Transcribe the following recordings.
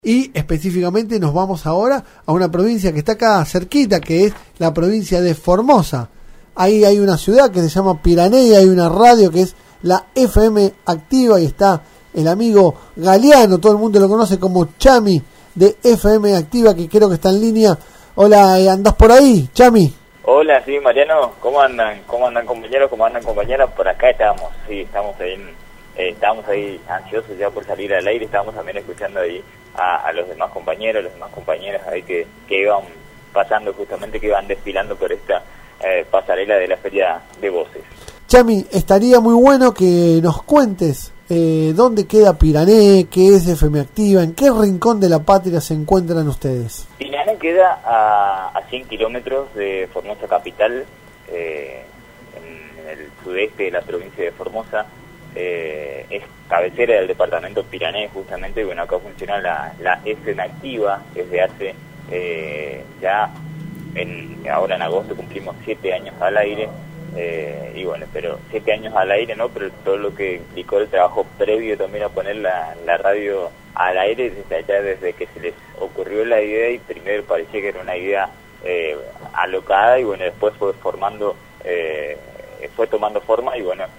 Y específicamente nos vamos ahora a una provincia que está acá cerquita, que es la provincia de Formosa. Ahí hay una ciudad que se llama Pirané y hay una radio que es la FM Activa y está el amigo Galeano, todo el mundo lo conoce como Chami de FM Activa, que creo que está en línea. Hola, ¿andás por ahí, Chami? Hola, sí, Mariano, ¿cómo andan? ¿Cómo andan compañeros? ¿Cómo andan compañeras? Por acá estamos, sí, estamos ahí ansiosos ya por salir al aire, estábamos también escuchando ahí a los demás compañeros, las demás compañeras ahí que iban pasando justamente, que iban desfilando por esta pasarela de la Feria de Voces. Chami, estaría muy bueno que nos cuentes dónde queda Pirané, qué es FM Activa, en qué rincón de la patria se encuentran ustedes. Pirané queda a 100 kilómetros de Formosa capital, en el sudeste de la provincia de Formosa. Es cabecera del departamento Pirané justamente, y bueno, acá funciona la FM Activa desde hace ahora en agosto cumplimos 7 años al aire, y bueno, pero 7 años al aire, ¿no? Pero todo lo que implicó el trabajo previo también a poner la radio al aire desde que se les ocurrió la idea, y primero parecía que era una idea alocada, y bueno, después fue tomando forma, y bueno,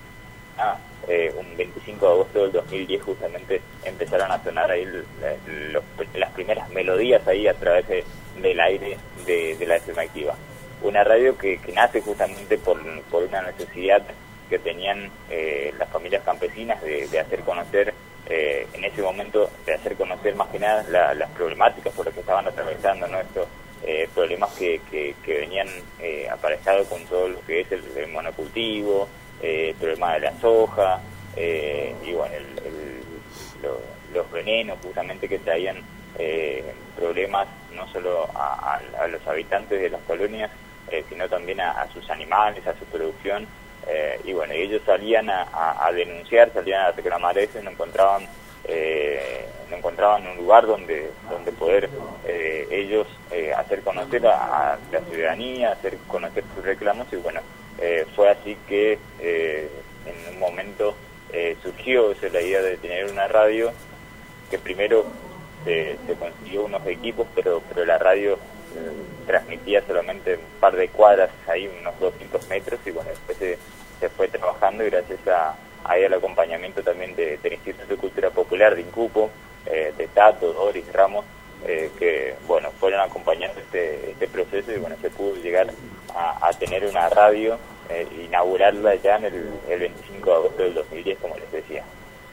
un 25 de agosto del 2010 justamente empezaron a sonar ahí las primeras melodías ahí a través del aire de la FM Activa. Una radio que nace justamente por una necesidad que tenían las familias campesinas de hacer conocer, en ese momento, de hacer conocer más que nada las problemáticas por las que estaban atravesando, ¿no? Estos problemas que venían aparejados con todo lo que es el monocultivo, el problema de la soja, y bueno, los venenos justamente que traían problemas no solo a los habitantes de las colonias, sino también a sus animales, a su producción, y bueno, ellos salían a denunciar, salían a reclamar eso, y no encontraban un lugar donde poder ellos hacer conocer a la ciudadanía, hacer conocer sus reclamos, y bueno, fue así que en un momento surgió la idea de tener una radio, que primero se consiguió unos equipos, pero la radio transmitía solamente un par de cuadras, ahí unos 200 metros, y bueno, después se fue trabajando, y gracias al acompañamiento también del Instituto de Cultura Popular de Incupo, de Tato, Doris, Ramos, que bueno, fueron acompañando este proceso, y bueno, se pudo llegar a tener una radio, inaugurarla ya en el 25 de agosto del 2010, como les decía.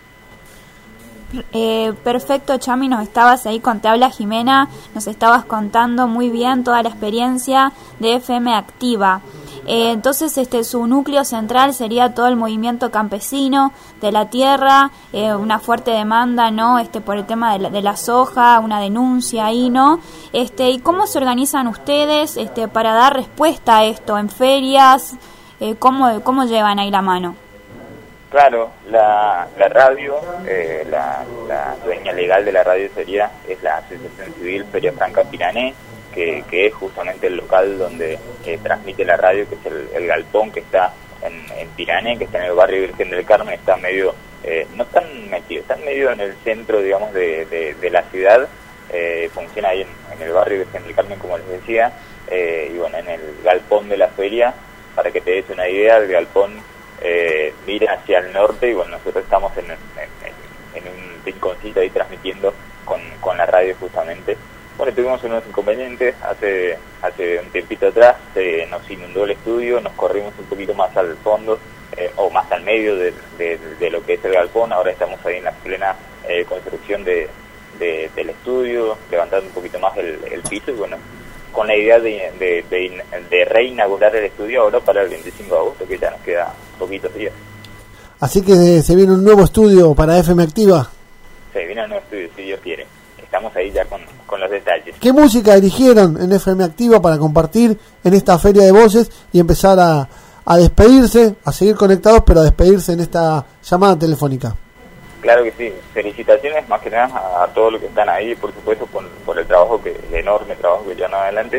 Perfecto, Chami, nos estabas ahí, te habla Jimena, nos estabas contando muy bien toda la experiencia de FM Activa. Entonces, su núcleo central sería todo el movimiento campesino de la tierra, una fuerte demanda, ¿no? Por el tema de la soja, una denuncia ahí, ¿no? ¿Y cómo se organizan ustedes para dar respuesta a esto en ferias? ¿Cómo llevan ahí la mano? Claro, la radio, la dueña legal de la radio es la Asociación Civil Feria Franca Pirané, que es justamente el local donde transmite la radio, que es el galpón que está en Pirané, que está en el barrio Virgen del Carmen, está medio, no tan metido, está medio en el centro, digamos, de la ciudad, funciona ahí en el barrio Virgen del Carmen, como les decía, y bueno, en el galpón de la feria, para que te des una idea, el galpón mira hacia el norte, y bueno, nosotros estamos en un rinconcito ahí transmitiendo con la radio justamente. Bueno, tuvimos unos inconvenientes hace un tiempito atrás, nos inundó el estudio, nos corrimos un poquito más al fondo, o más al medio de lo que es el galpón. Ahora estamos ahí en la plena construcción del estudio, levantando un poquito más el piso, y bueno, con la idea de reinaugurar el estudio ahora para el 25 de agosto, que ya nos queda poquitos días. Así que se viene un nuevo estudio para FM Activa. Se viene un nuevo estudio, si Dios quiere. Estamos ahí ya con los detalles. ¿Qué música eligieron en FM Activa para compartir en esta feria de voces y empezar a despedirse, a seguir conectados, pero a despedirse en esta llamada telefónica? Claro que sí, felicitaciones más que nada a todos los que están ahí, por supuesto, por el enorme trabajo que llevan adelante,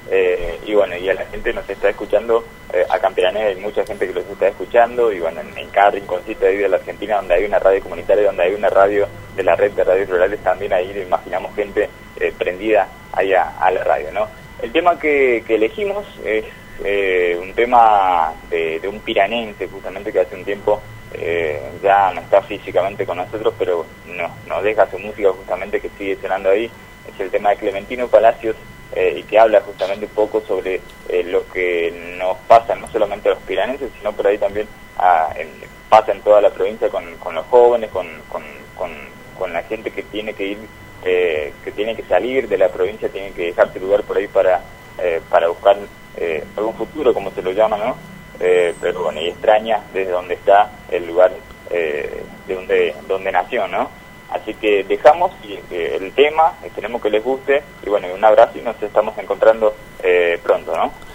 y bueno, y a la gente nos está escuchando, acá en Pirané hay mucha gente que los está escuchando, y bueno, en cada rinconcito de la Argentina donde hay una radio comunitaria, donde hay una radio de la red de radios rurales, también ahí imaginamos gente prendida ahí a la radio, ¿no? El tema que elegimos es un tema de un piranense, justamente, que hace un tiempo ya no está físicamente con nosotros, pero nos deja su música justamente, que sigue sonando ahí. Es el tema de Clementino Palacios, y que habla justamente un poco sobre lo que nos pasa no solamente a los piranenses, sino por ahí también pasa en toda la provincia con los jóvenes, con la gente que tiene que ir, que tiene que salir de la provincia, tiene que dejarse lugar por ahí para buscar algún futuro, como se lo llama, ¿no? Pero bueno, y extraña desde donde está el lugar de donde nació, ¿no? Así que dejamos el tema, esperemos que les guste, y bueno, un abrazo, y nos estamos encontrando pronto, ¿no?